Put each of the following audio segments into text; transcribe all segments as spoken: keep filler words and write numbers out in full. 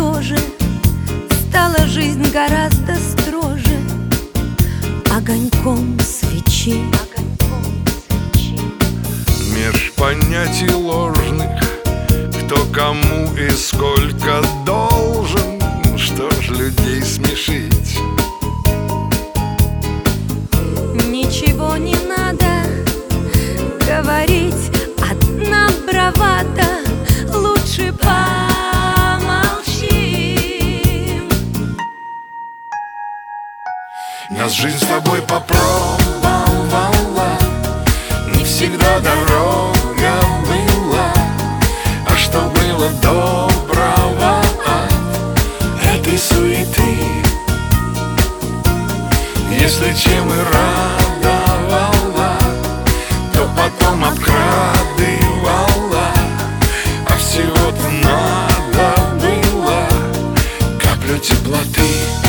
тоже стала жизнь гораздо строже огоньком свечи. Меж понятий ложных, кто кому и сколько должен, что ж людей смешить? Ничего не надо говорить, одна бравада, лучше помолчим. Нас жизнь с тобой попробовала, не всегда дорога была, а что было доброго от этой суеты? Если чем и радовала, то потом обкрадывала, а всего-то надо было каплю теплоты.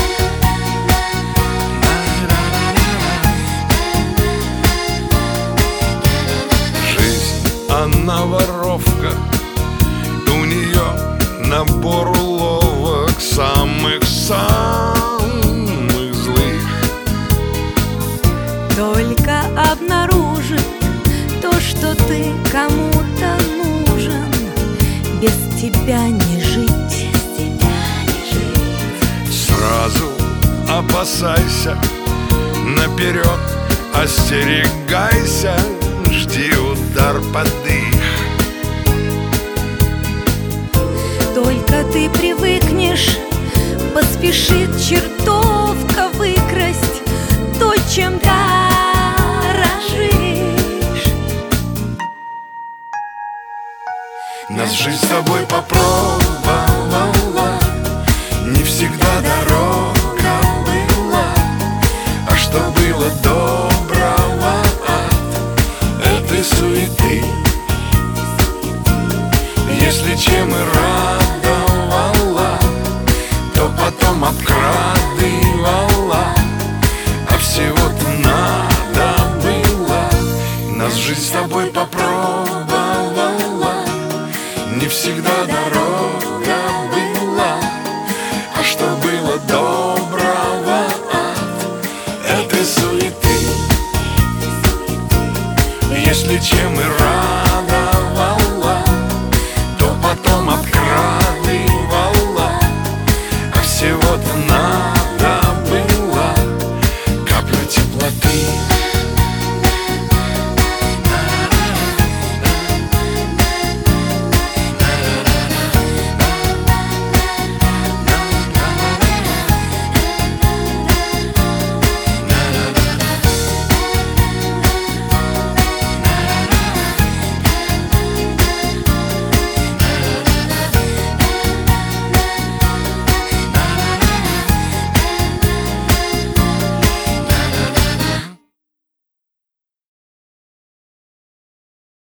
Она воровка, у нее набор уловок самых-самых злых. Только обнаружит то, что ты кому-то нужен. Без тебя не жить, без тебя не жить. Сразу опасайся, наперед остерегайся, жди удар под дых. Только ты привыкнешь, поспешит чертовка выкрасть то, чем дорожишь. Нас жизнь с тобой попробует